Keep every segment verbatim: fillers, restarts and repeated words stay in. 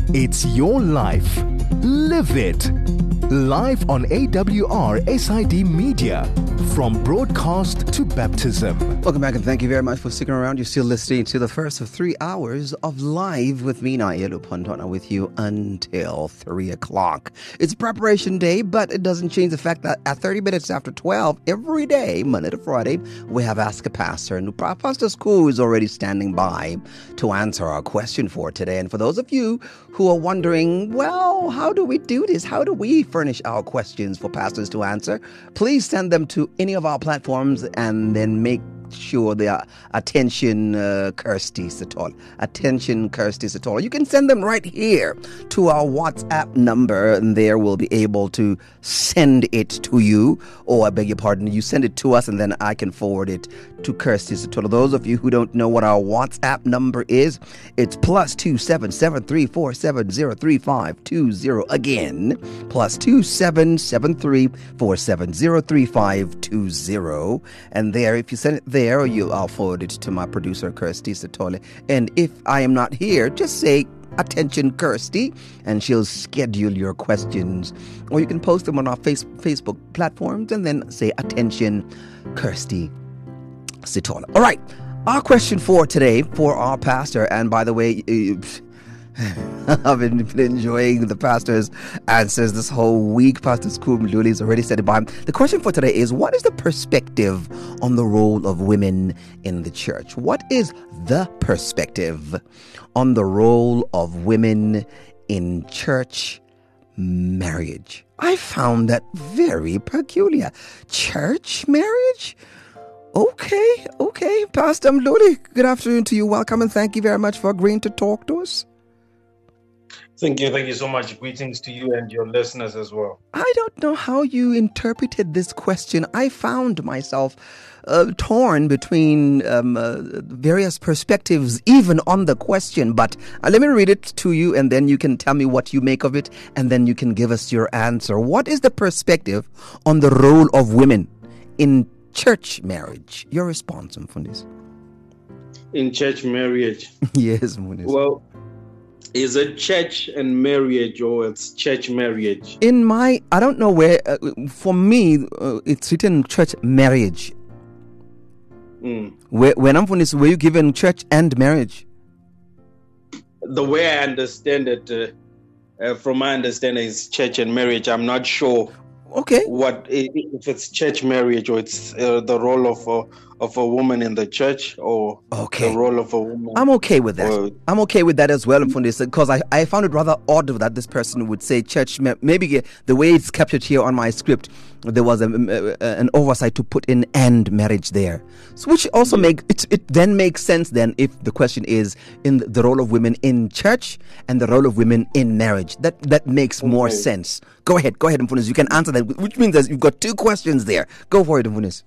It's your life. Live it. Live on A W R S I D Media. From broadcast to baptism. Welcome back and thank you very much for sticking around. You're still listening to the first of three hours of Live with me, Nayelu Pontona, with you until three o'clock. It's preparation day, but it doesn't change the fact that at thirty minutes after twelve, every day, Monday to Friday, we have Ask a Pastor. And Pastor School is already standing by to answer our question for today. And for those of you who are wondering, well, how do we do this? How do we furnish our questions for pastors to answer? Please send them to any of our platforms and then make sure they are attention uh, Kirsty Satol. Attention Kirsty Satol. You can send them right here to our WhatsApp number and there we'll be able to send it to you. Or I beg your pardon, you send it to us and then I can forward it to Kirsty Satol. Those of you who don't know what our WhatsApp number is, it's plus two seven seven three four seven zero three five two zero. Again, plus two seven seven three four seven zero three five two zero. And there, if you send it there, There, you, I'll forward it to my producer, Kirsty Satole. And if I am not here, just say, attention, Kirsty, and she'll schedule your questions. Or you can post them on our face, Facebook platforms and then say, attention, Kirsty Satole. All right, our question for today for our pastor, and by the way, I've been enjoying the pastor's answers this whole week. Pastor School Mluli's already said it by him. The question for today is, what is the perspective on the role of women in the church? What is the perspective on the role of women in church marriage? I found that very peculiar. Church marriage? Okay, okay. Pastor Mluli, good afternoon to you. Welcome and thank you very much for agreeing to talk to us. Thank you. Thank you so much. Greetings to you and your listeners as well. I don't know how you interpreted this question. I found myself uh, torn between um, uh, various perspectives, even on the question. But uh, let me read it to you, and then you can tell me what you make of it, and then you can give us your answer. What is the perspective on the role of women in church marriage? Your response, Mfundisi. In church marriage? Yes, Mfundisi. Well, is it church and marriage or it's church marriage? In my, I don't know where, uh, for me, uh, it's written church marriage. Mm. Where, when I'm from this, were you given church and marriage? The way I understand it, uh, uh, from my understanding, is church and marriage. I'm not sure. Okay. What if it's church marriage or it's uh, the role of a, of a woman in the church or okay. the role of a woman? I'm okay with that. Or, I'm okay with that as well, because I, I found it rather odd that this person would say church. Maybe the way it's captured here on my script, there was a, a, an oversight to put in and marriage there, so which also yeah. make it, it then makes sense then if the question is in the role of women in church and the role of women in marriage. That that makes more okay. sense. Go ahead, go ahead, Mfunis. You can answer that, which means that you've got two questions there. Go for it, Mfunis.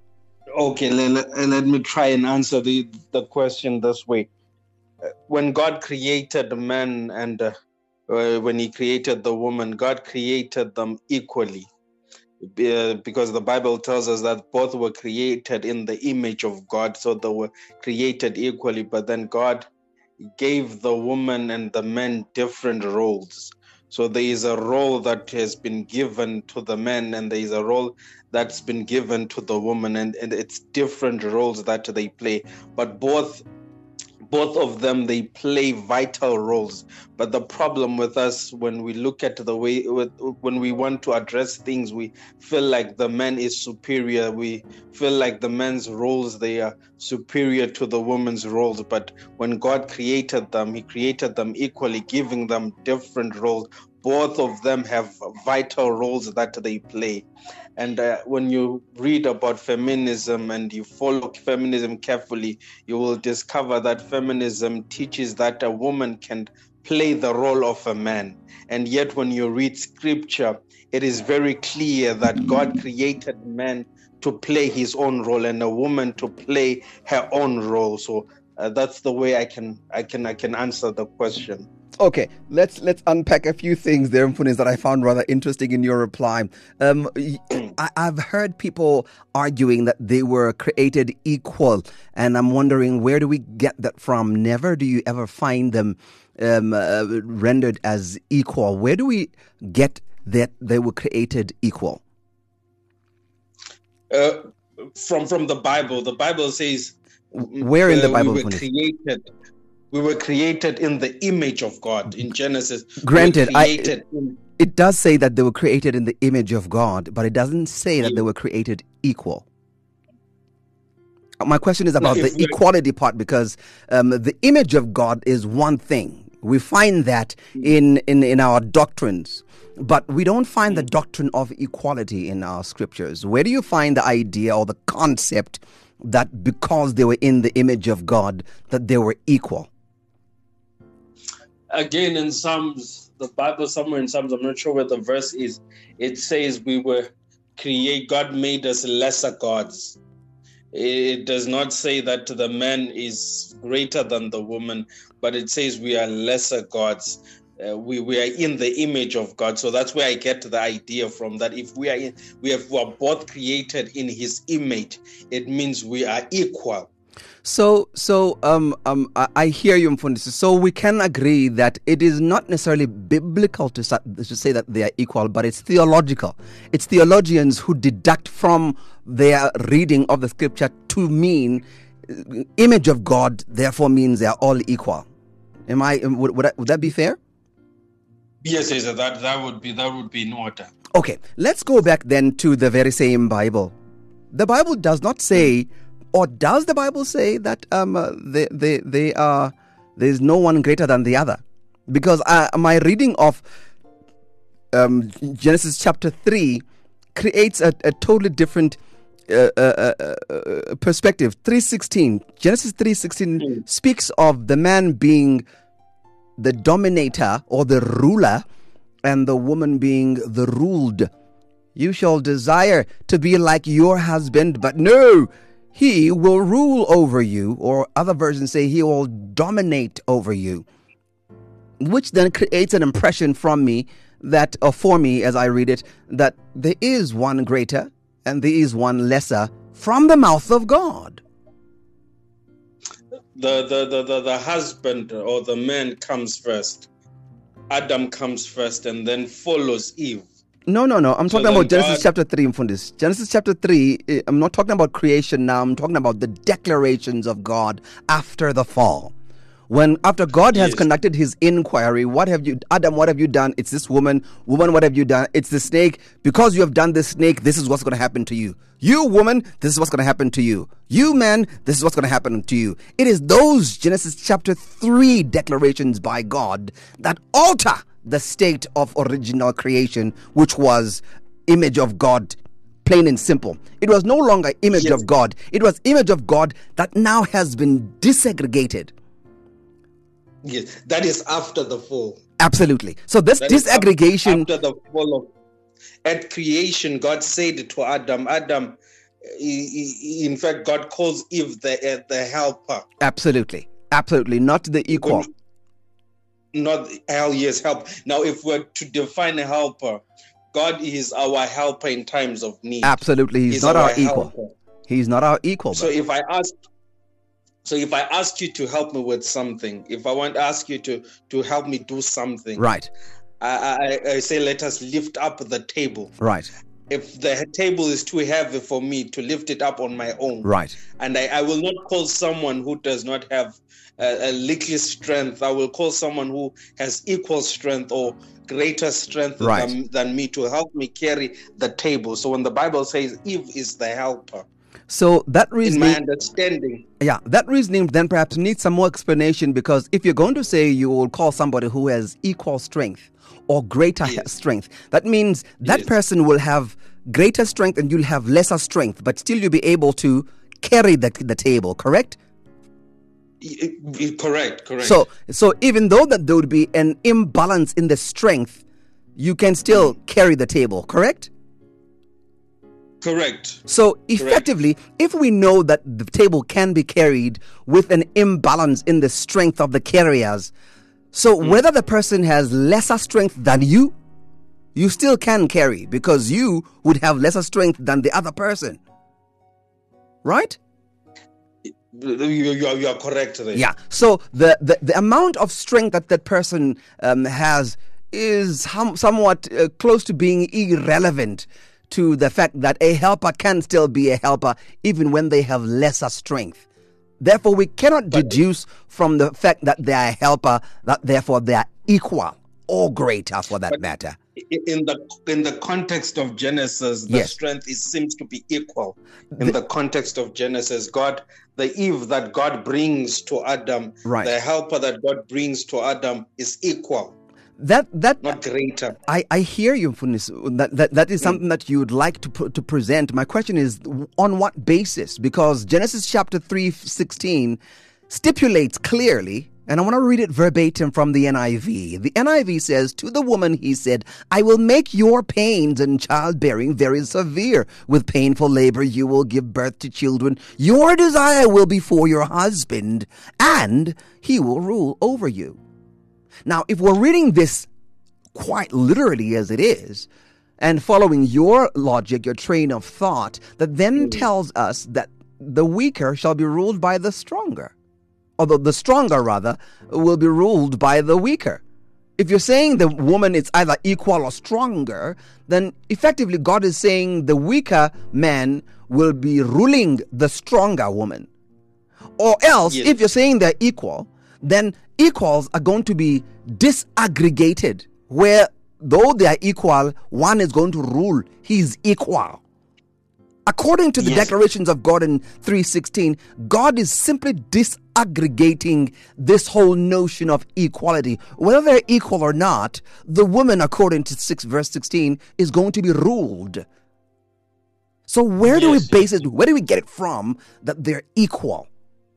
Okay, let, let me try and answer the, the question this way. When God created man and uh, when he created the woman, God created them equally. Uh, because the Bible tells us that both were created in the image of God, so they were created equally. But then God gave the woman and the man different roles. So there is a role that has been given to the man, and there is a role that's been given to the woman, and, and it's different roles that they play. But both both of them, they play vital roles. But the problem with us, when we look at the way, when we want to address things, we feel like the man is superior. We feel like the man's roles, they are superior to the woman's roles. But when God created them, he created them equally, giving them different roles. Both of them have vital roles that they play. And uh, when you read about feminism and you follow feminism carefully, you will discover that feminism teaches that a woman can play the role of a man. And yet when you read scripture, it is very clear that God created man to play his own role and a woman to play her own role. So uh, that's the way I can I can I can answer the question. Okay, let's let's unpack a few things there, Mfunis, that I found rather interesting in your reply. Um, I, I've heard people arguing that they were created equal, and I'm wondering, where do we get that from? Never do you ever find them um, uh, rendered as equal. Where do we get that they were created equal? Uh, from from the Bible. The Bible says, where in the Bible? Uh, we were created. We were created in the image of God. In Genesis, granted, we were created I, in, it does say that they were created in the image of God, but it doesn't say that they were created equal. My question is about the equality part, because um, the image of God is one thing. We find that in, in, in our doctrines, but we don't find the doctrine of equality in our scriptures. Where do you find the idea or the concept that because they were in the image of God, that they were equal? Again, in Psalms, the Bible, somewhere in Psalms, I'm not sure where the verse is, it says we were create. God made us lesser gods. It does not say that the man is greater than the woman, but it says we are lesser gods. Uh, we, we are in the image of God. So that's where I get the idea from, that if we are in, we, have, we are both created in his image, it means we are equal. So, so um, um, I, I hear you, Mfundisi. So we can agree that it is not necessarily biblical to, to say that they are equal, but it's theological. It's theologians who deduct from their reading of the scripture to mean uh, image of God, therefore means they are all equal. Am I? Would, would, that, would that be fair? Yes, yes, that that would be that would be in order. Okay, let's go back then to the very same Bible. The Bible does not say. Or does the Bible say that um, uh, they, they, they are, there is no one greater than the other? Because uh, my reading of um, Genesis chapter three creates a, a totally different uh, uh, uh, perspective. three sixteen, Genesis three sixteen mm. speaks of the man being the dominator or the ruler and the woman being the ruled. You shall desire to be like your husband, but no, he will rule over you, or other versions say he will dominate over you, which then creates an impression from me that, or for me as I read it, that there is one greater and there is one lesser from the mouth of God. The, the, the, the, the husband or the man comes first. Adam comes first and then follows Eve. No, no, no. I'm so talking about Genesis God... chapter three, Mfundis. Genesis chapter three, I'm not talking about creation now. I'm talking about the declarations of God after the fall. When after God has yes. conducted his inquiry, what have you, Adam, what have you done? It's this woman. Woman, what have you done? It's the snake. Because you have done this snake, this is what's going to happen to you. You, woman, this is what's going to happen to you. You, man, this is what's going to happen to you. It is those Genesis chapter three declarations by God that alter the state of original creation, which was image of God, plain and simple. It was no longer image yes. of God. It was image of God that now has been disaggregated. Yes, that is after the fall. Absolutely. So this that disaggregation... After the fall of... At creation, God said to Adam, Adam, he, he, in fact, God calls Eve the, uh, the helper. Absolutely. Absolutely. Not the equal. When, Not hell, yes, help. Now, if we're to define a helper, God is our helper in times of need. Absolutely, he's, he's not our, our equal. He's not our equal. So if I ask, so if I ask you to help me with something, if I want to ask you to to help me do something, right? I, I, I say let us lift up the table, right? If the table is too heavy for me to lift it up on my own, right? And I, I will not call someone who does not have a, a little strength. I will call someone who has equal strength or greater strength right. than, than me to help me carry the table. So when the Bible says Eve is the helper, so that reasoning, in my understanding, yeah, that reasoning then perhaps needs some more explanation, because if you're going to say you will call somebody who has equal strength or greater yes. strength, that means that yes. person will have greater strength and you'll have lesser strength, but still you'll be able to carry the, the table, correct? Correct, correct. So, so even though that there would be an imbalance in the strength, you can still mm. carry the table, correct? Correct. So effectively, correct. If we know that the table can be carried with an imbalance in the strength of the carriers, So whether the person has lesser strength than you, you still can carry because you would have lesser strength than the other person. Right? You, you, are, you are correct there. Yeah. So the, the, the amount of strength that that person um, has is hum, somewhat uh, close to being irrelevant to the fact that a helper can still be a helper even when they have lesser strength. Therefore, we cannot but, deduce from the fact that they are a helper that therefore they are equal or greater for that matter. In the in the context of Genesis, the yes. strength is, seems to be equal. In the, the context of Genesis, God, the Eve that God brings to Adam, right. the helper that God brings to Adam is equal. That that not greater. I, I hear you, Mfundisi. That that that is something mm. that you would like to to present. My question is, on what basis? Because Genesis chapter three sixteen stipulates clearly, and I want to read it verbatim from the N I V. The N I V says, "To the woman he said, I will make your pains in childbearing very severe. With painful labor you will give birth to children. Your desire will be for your husband, and he will rule over you." Now, if we're reading this quite literally as it is, and following your logic, your train of thought, that then tells us that the weaker shall be ruled by the stronger. Although the stronger, rather, will be ruled by the weaker. If you're saying the woman is either equal or stronger, then effectively God is saying the weaker man will be ruling the stronger woman. Or else, yes. if you're saying they're equal, then equals are going to be disaggregated, where though they are equal, one is going to rule. He's equal. According to the yes. declarations of God in three sixteen, God is simply disaggregating this whole notion of equality. Whether they're equal or not, the woman, according to six verse sixteen, is going to be ruled. So where do yes. we base it? Where do we get it from that they're equal?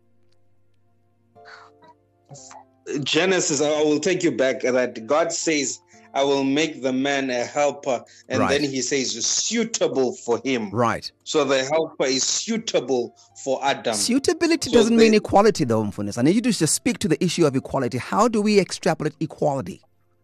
Genesis, I will take you back that God says, I will make the man a helper, and right. then he says suitable for him. Right. So the helper is suitable for Adam. Suitability so doesn't they, mean equality, though, Mfundisi. I need you to just speak to the issue of equality. How do we extrapolate equality?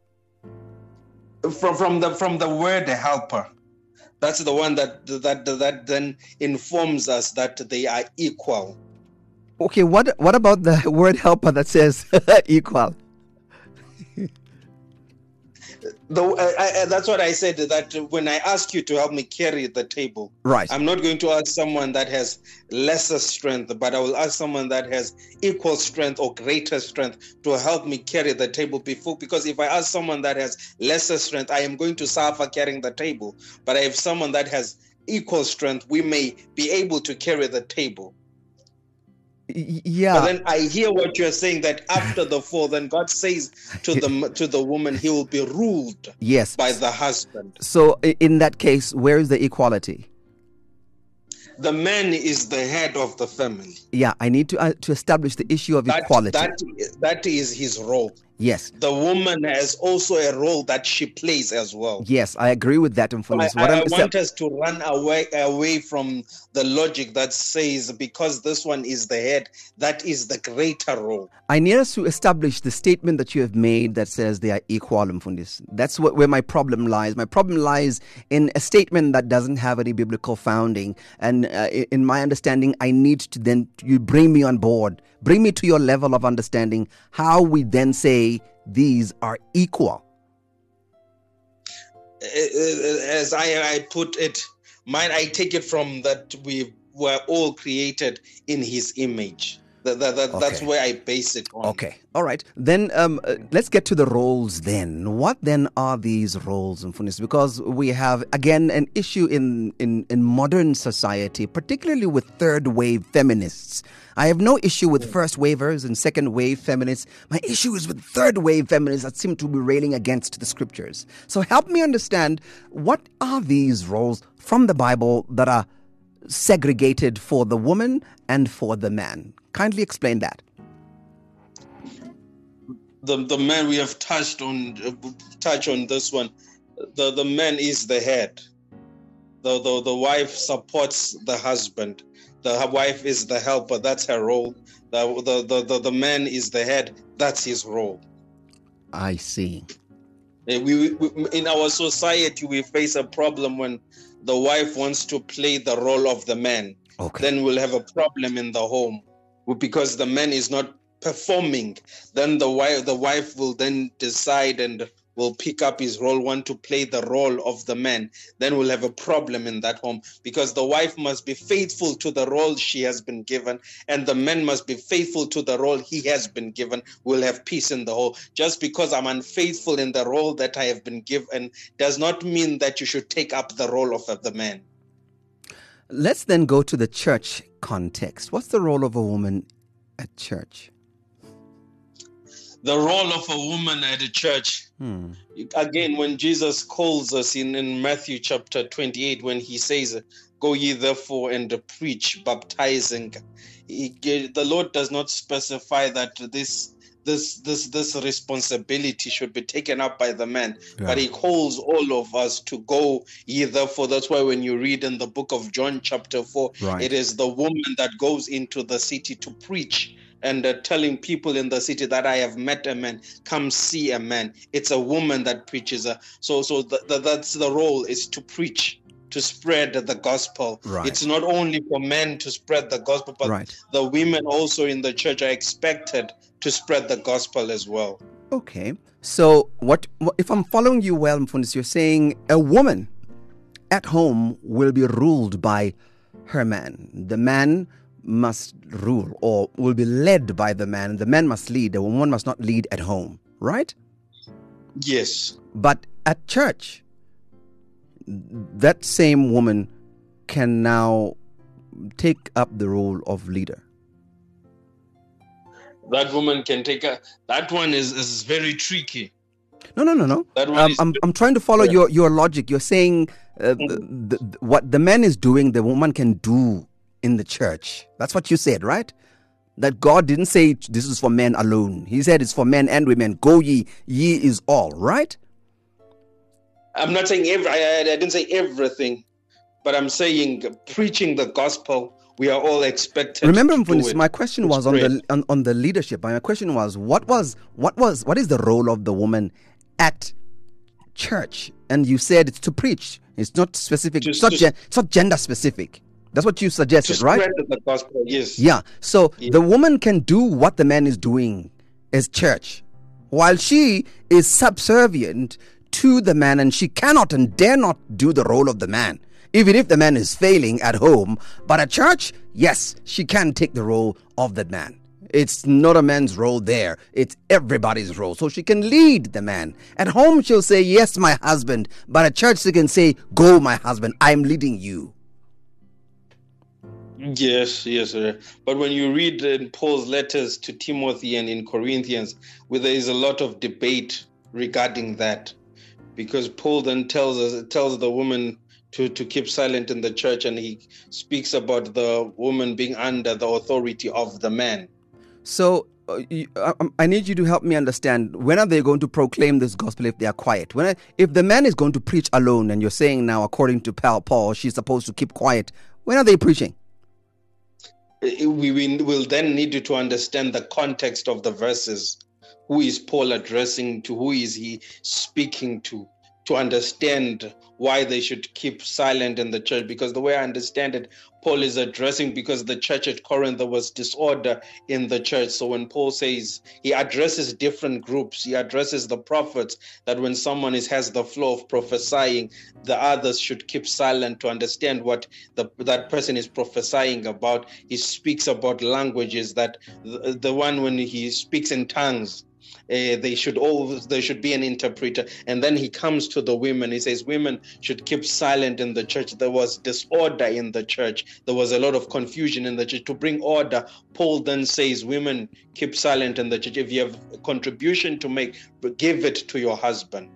From from the from the word helper. That's the one that that that then informs us that they are equal. Okay, what what about the word helper that says equal? The, I, I, that's what I said, that when I ask you to help me carry the table, right. I'm not going to ask someone that has lesser strength, but I will ask someone that has equal strength or greater strength to help me carry the table before. Because if I ask someone that has lesser strength, I am going to suffer carrying the table. But if someone that has equal strength, we may be able to carry the table. Yeah. But then I hear what you're saying, that after the fall, then God says to the to the woman, he will be ruled yes. by the husband. So in that case, where is the equality? The man is the head of the family. Yeah, I need to uh, to establish the issue of that, equality. That, that is his role. Yes. The woman has also a role that she plays as well. Yes, I agree with that. So I, I, I want us to run away away from the logic that says because this one is the head, that is the greater role. I need us to establish the statement that you have made that says they are equal, Mfundisi. That's what, where my problem lies. My problem lies in a statement that doesn't have any biblical founding. And uh, in my understanding, I need to then, you bring me on board. Bring me to your level of understanding how we then say these are equal. As I, I put it, mine, I take it from that we were all created in his image. That, that, that, okay. That's where I base it on. Okay. All right. Then um, uh, let's get to the roles then. What then are these roles, Mfundisi? Because we have, again, an issue in, in, in modern society, particularly with third wave feminists. I have no issue with first wavers and second wave feminists. My issue is with third wave feminists that seem to be railing against the scriptures. So help me understand, what are these roles from the Bible that are segregated for the woman and for the man? Kindly explain that. The the man, we have touched on uh, touch on this one. The the man is the head. The, the the wife supports the husband. The wife is the helper. That's her role. The the the, the, the man is the head. That's his role. I see. Uh, We, we in our society we face a problem when the wife wants to play the role of the man. Okay. Then we'll have a problem in the home because the man is not performing. Then the wife the wife will then decide and will pick up his role, want to play the role of the man. Then we'll have a problem in that home because the wife must be faithful to the role she has been given, and the man must be faithful to the role he has been given. We'll have peace in the home. Just because I'm unfaithful in the role that I have been given does not mean that you should take up the role of the man. Let's then go to the church context. What's the role of a woman at church? The role of a woman at a church. Hmm. Again, when Jesus calls us in, in Matthew chapter twenty-eight, when he says, "Go ye therefore and preach, baptizing," he, the Lord does not specify that this this this this responsibility should be taken up by the man, Yeah. but he calls all of us to go ye therefore. That's why when you read in the book of John chapter four, Right. it is the woman that goes into the city to preach and uh, telling people in the city that I have met a man, come see a man. It's a woman that preaches. Uh, so so th- th- that's the role, is to preach, to spread the gospel. Right. It's not only for men to spread the gospel, but Right. the women also in the church are expected to spread the gospel as well. Okay. So what, what if I'm following you well, Mfundisi, you're saying a woman at home will be ruled by her man. The man must rule or will be led by the man. The man must lead. The woman must not lead at home, right? Yes. But at church, that same woman can now take up the role of leader. That woman can take a, that one is, is very tricky. No, no, no, no. That one Um, is- I'm I'm trying to follow Yeah. your, your logic. You're saying uh, Mhm. the, the, what the man is doing, the woman can do in the church. That's what you said, right? That God didn't say this is for men alone. He said it's for men and women. Go ye, ye is all, right? I'm not saying every, I, I didn't say everything, but I'm saying preaching the gospel, we are all expected Remember, to do Mfundisi, it. my question To was on the spread. on, on the leadership. My question was what was what was what is the role of the woman at church? And you said it's to preach. It's not specific. To- It's not to- gen, it's not gender specific. That's what you to suggested, right? spread the gospel, yes. Yeah. So Yeah. the woman can do what the man is doing as church, while she is subservient to the man, and she cannot and dare not do the role of the man, even if the man is failing at home. But at church, yes, she can take the role of the man. It's not a man's role there. It's everybody's role. So she can lead the man. At home, she'll say, yes, my husband. But at church, she can say, go, my husband. I'm leading you. Yes, yes. Sir. But when you read in Paul's letters to Timothy and in Corinthians, where there is a lot of debate regarding that, because Paul then tells us tells the woman to, to keep silent in the church, and he speaks about the woman being under the authority of the man. So uh, you, I, I need you to help me understand, when are they going to proclaim this gospel if they are quiet? When I, if the man is going to preach alone, and you're saying now, according to Paul, Paul, she's supposed to keep quiet, when are they preaching? We we will then need to understand the context of the verses. Who is Paul addressing to? Who is he speaking to? To understand why they should keep silent in the church. Because the way I understand it, Paul is addressing because the church at Corinth, there was disorder in the church. So when Paul says, he addresses different groups, he addresses the prophets, that when someone is has the flow of prophesying, the others should keep silent to understand what the, that person is prophesying about. He speaks about languages, that the, the one when he speaks in tongues, Uh, they should always there should be an interpreter. And then he comes to the women. He says women should keep silent in the church. There was disorder in the church. There was a lot of confusion in the church. To bring order, Paul then says women keep silent in the church. If you have a contribution to make, give it to your husband.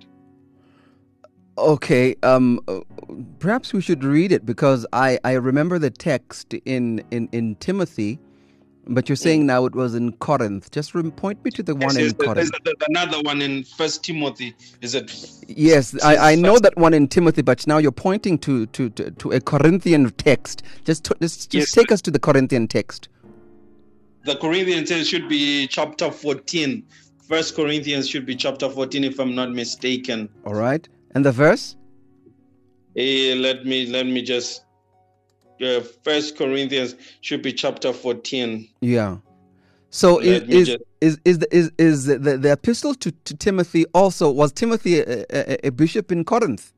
Okay, um, uh, perhaps we should read it, because I, I remember the text in, in, in Timothy, but you're saying now it was in Corinth. Just re- point me to the one Yes, in yes, Corinth. there's, there's another one in First Timothy. Is it? Yes, I, I know First- that one in Timothy, but now you're pointing to, to, to, to a Corinthian text. Just to, just, just Yes, take sir. us to the Corinthian text. The Corinthians says should be chapter fourteen, First Corinthians should be chapter fourteen, if I'm not mistaken. All right. And the verse? Eh, let me let me just. Uh, First Corinthians should be chapter fourteen. Yeah. So is is, just... is is the is is the, the, the epistle to, to Timothy also, was Timothy a, a, a bishop in Corinth?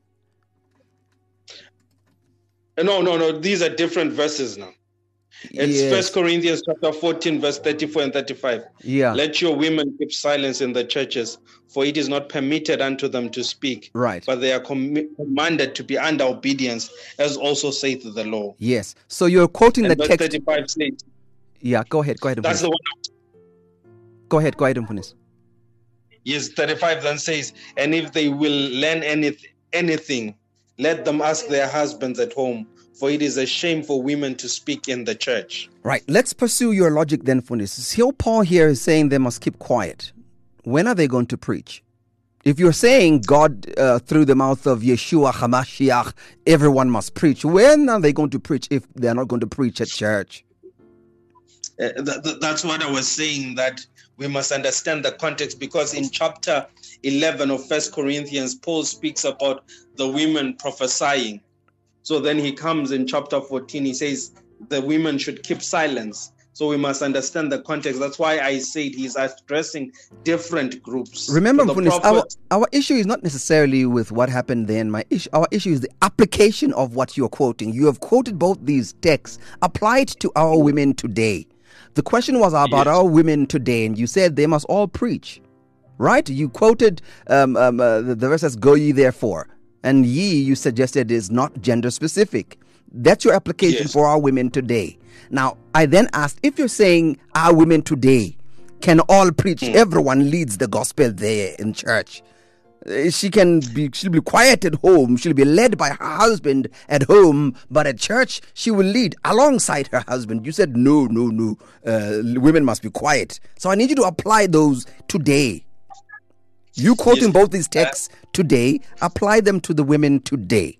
No, no, no. These are different verses now. It's Yes. First Corinthians chapter fourteen, verse thirty-four and thirty-five. Yeah. Let your women keep silence in the churches, for it is not permitted unto them to speak. Right. But they are com- commanded to be under obedience, as also saith the law. Yes. So you're quoting And the verse text. thirty-five says, Yeah. Go ahead. Go ahead. that's Mfunis. the one. Go ahead. Go ahead, Mfunis. Yes, thirty-five then says, and if they will learn anything, anything, let them ask their husbands at home, for it is a shame for women to speak in the church. Right. Let's pursue your logic then, Mfunis. So Paul here is saying they must keep quiet. When are they going to preach? If you're saying God, uh, through the mouth of Yeshua HaMashiach, everyone must preach, when are they going to preach if they're not going to preach at church? Uh, th- th- that's what I was saying, that we must understand the context, because in chapter eleven of First Corinthians, Paul speaks about the women prophesying. So then he comes in chapter fourteen, he says the women should keep silence. So we must understand the context. That's why I said he's addressing different groups. Remember, So the Mfunis, our, prophets- our issue is not necessarily with what happened then. My issue, our issue is the application of what you're quoting. You have quoted both these texts applied to our women today. The question was about Yes. our women today, and you said they must all preach, right? You quoted um, um, uh, the, the verse says, "Go ye therefore," and "ye" you suggested is not gender specific. That's your application Yes. for our women today. Now, I then asked, if you're saying our women today can all preach, Mm. everyone leads the gospel there in church. Uh, She can be, she'll be quiet at home. She'll be led by her husband at home, but at church, she will lead alongside her husband. You said, no, no, no, uh, women must be quiet. So I need you to apply those today. You quoting Yes. both these texts today, apply them to the women today.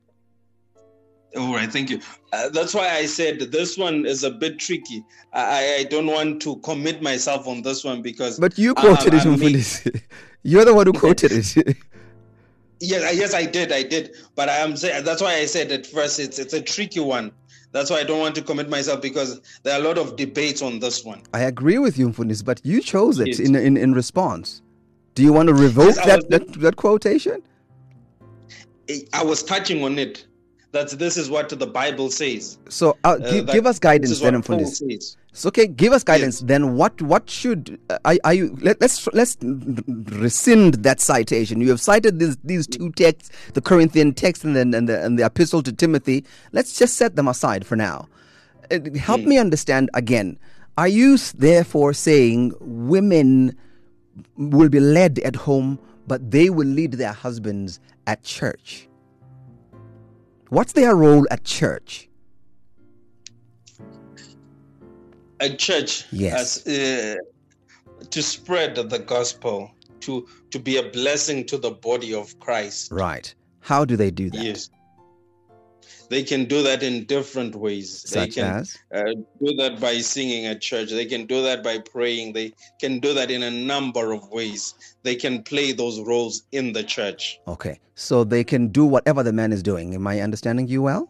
All right, thank you. Uh, that's why I said this one is a bit tricky. I, I don't want to commit myself on this one because. But you I- quoted I- it, I mean- Mfunis. You're the one who quoted it. Yes, yes, I did, I did. But I am saying that's why I said at first it's it's a tricky one. That's why I don't want to commit myself, because there are a lot of debates on this one. I agree with you, Mfunis, but you chose it Yes. in, in in response. Do you want to revoke Yes, I that, was- that that quotation? I- I was touching on it. That this is what the Bible says. So uh, Uh, give, that give us this guidance is then, what Paul Mfunis. says. So, okay, give us guidance. Yes. Then what what should uh, are, are you? Let, let's let's rescind that citation. You have cited these these two texts, the Corinthian text and then and the and the epistle to Timothy. Let's just set them aside for now. Uh, help Hmm. me understand again. Are you s- therefore saying women will be led at home, but they will lead their husbands at church? What's their role at church? A church, Yes. as, uh, to spread the gospel, to to be a blessing to the body of Christ. Right. How do they do that? Yes. They can do that in different ways. Such they can as? uh, do that by singing at church. They can do that by praying. They can do that in a number of ways. They can play those roles in the church. Okay. So they can do whatever the man is doing. Am I understanding you well?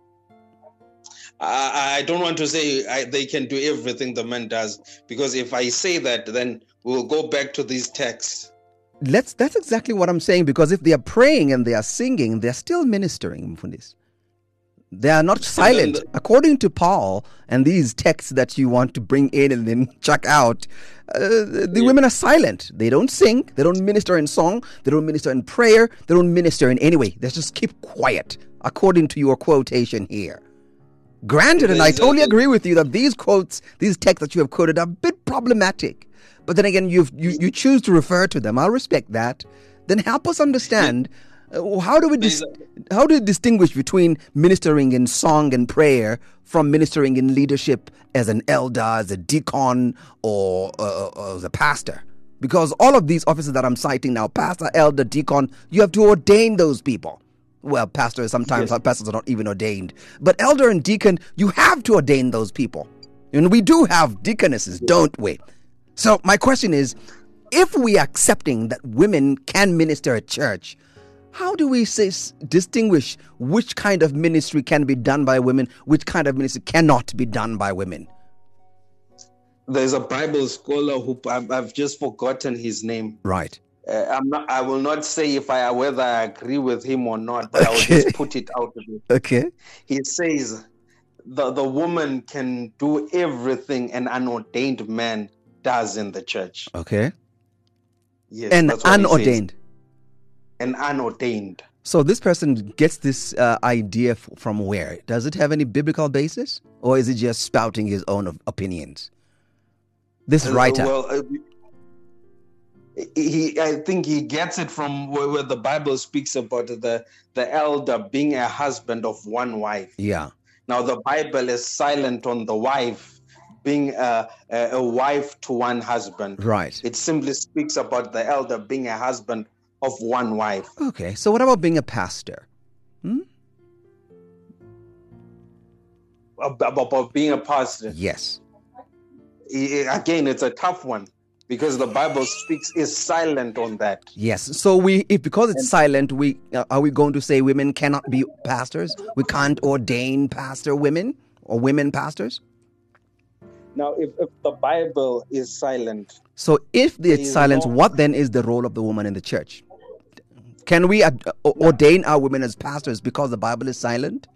I, I don't want to say I, they can do everything the man does, because if I say that, then we'll go back to these texts. Let's that's exactly what I'm saying, because if they are praying and they are singing, they're still ministering, Mfundis. They are not silent. the- According to Paul and these texts that you want to bring in and then chuck out, uh, the Yeah. women are silent. They don't sing. They don't minister in song. They don't minister in prayer. They don't minister in any way. They just keep quiet, according to your quotation here. Granted, and I There's a- totally agree with you that these quotes, these texts that you have quoted are a bit problematic. But then again, you've, you you choose to refer to them. I'll respect that. Then help us understand uh, how do we dis- how do we distinguish between ministering in song and prayer from ministering in leadership as an elder, as a deacon, or, uh, or as a pastor? Because all of these offices that I'm citing now, pastor, elder, deacon, you have to ordain those people. Well, pastors, sometimes Yes. our pastors are not even ordained. But elder and deacon, you have to ordain those people. And we do have deaconesses, don't we? So my question is, if we are accepting that women can minister at church, how do we say, distinguish which kind of ministry can be done by women, which kind of ministry cannot be done by women? There's a Bible scholar who I've, I've just forgotten his name. Right. Uh, I'm not. I will not say if I whether I agree with him or not, but okay. I will just put it out there. Okay. He says the the woman can do everything an unordained man does in the church. Okay. Yes. And unordained. And unordained. So this person gets this uh, idea f- from where? Does it have any biblical basis, or is it just spouting his own opinions? This writer. Uh, well. Uh, He, I think he gets it from where, where the Bible speaks about the, the elder being a husband of one wife. Yeah. Now the Bible is silent on the wife being a, a, a wife to one husband. Right. It simply speaks about the elder being a husband of one wife. Okay. So what about being a pastor? Hmm? About, about being a pastor? Yes. Again, it's a tough one. Because the Bible speaks is silent on that. Yes. So we, if because it's and, silent, we uh, are we going to say women cannot be pastors? We can't ordain pastor women or women pastors? Now, if, if the Bible is silent. So if it's silent, no, what then is the role of the woman in the church? Can we uh, ordain our women as pastors because the Bible is silent?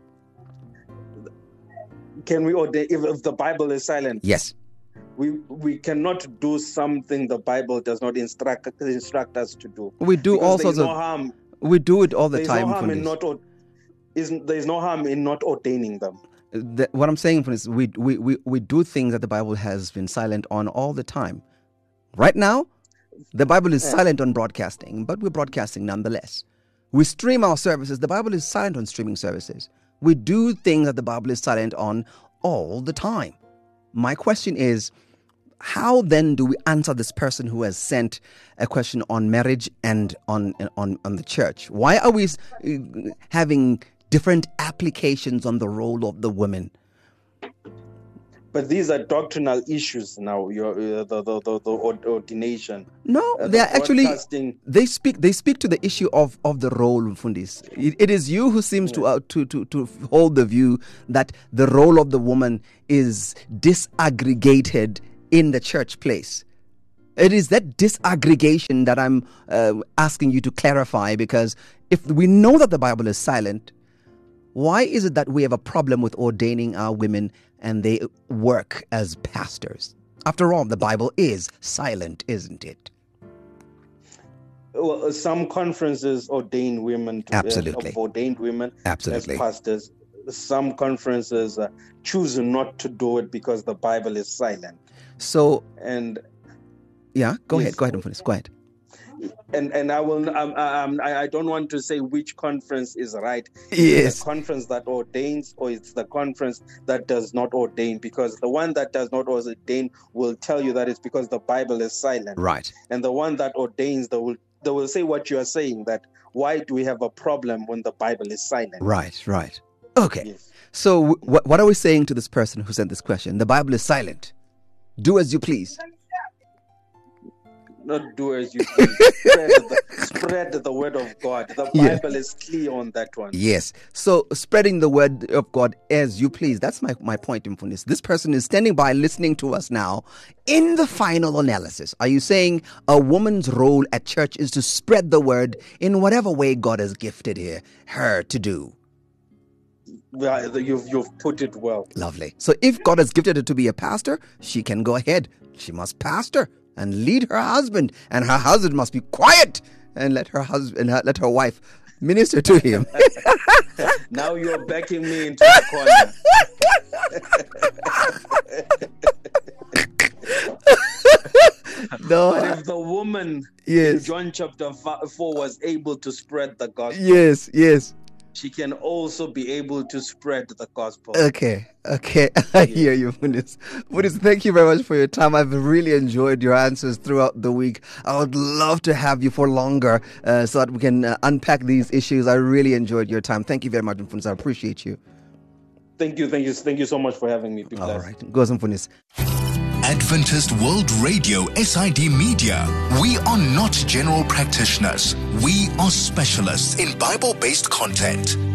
Can we ordain if, if the Bible is silent? Yes. We we cannot do something the Bible does not instruct instruct us to do. We do all sorts no of harm. We do it all the there's time. No harm in not, is, there's no harm in not ordaining them. The, what I'm saying for is we, we we we do things that the Bible has been silent on all the time. Right now, the Bible is yeah. silent on broadcasting, but we're broadcasting nonetheless. We stream our services. The Bible is silent on streaming services. We do things that the Bible is silent on all the time. My question is, how then do we answer this person who has sent a question on marriage and on on, on the church? Why are we having different applications on the role of the women? But these are doctrinal issues now. Your uh, the, the the the ordination. No, uh, they are the actually they speak they speak to the issue of, of the role, Fundis. It, it is you who seems yeah. to, uh, to to to hold the view that the role of the woman is disaggregated in the church place. It is that disaggregation that I'm uh, asking you to clarify, because if we know that the Bible is silent, why is it that we have a problem with ordaining our women and they work as pastors? After all, the Bible is silent, isn't it? Well, some conferences ordain women to, Absolutely. Uh, ordained women Absolutely. as pastors. Some conferences uh, choose not to do it because the Bible is silent. So, and yeah, go yes, ahead, go ahead, Go ahead. And and I will um, um, I, I don't want to say which conference is right. Yes. It's the conference that ordains, or it's the conference that does not ordain, because the one that does not ordain will tell you that it's because the Bible is silent. Right. And the one that ordains, they will they will say what you are saying, that why do we have a problem when the Bible is silent? Right, right. Okay. Yes. So w- what are we saying to this person who sent this question? The Bible is silent. Do as you please. Not do as you please. spread, the, spread the word of God. The Bible yeah. is clear on that one. Yes. So spreading the word of God as you please. That's my, my point, Mfundisi. This person is standing by listening to us now. In the final analysis, are you saying a woman's role at church is to spread the word in whatever way God has gifted her, her to do? Well, you've, you've put it well. Lovely. So if God has gifted her to be a pastor, she can go ahead. She must pastor and lead her husband, and her husband must be quiet and let her husband, let her wife minister to him. Now you're backing me into the corner. No, but if the woman yes. in John chapter four was able to spread the gospel, yes, yes, she can also be able to spread the gospel. Okay, okay. I hear you, Fundis. Fundis, thank you very much for your time. I've really enjoyed your answers throughout the week. I would love to have you for longer uh, so that we can uh, unpack these issues. I really enjoyed your time. Thank you very much, Fundis. I appreciate you. Thank you, thank you, thank you so much for having me. Be All blessed. right. Go, Fundis. Adventist World Radio S I D Media. We are not general practitioners. We are specialists in Bible-based content.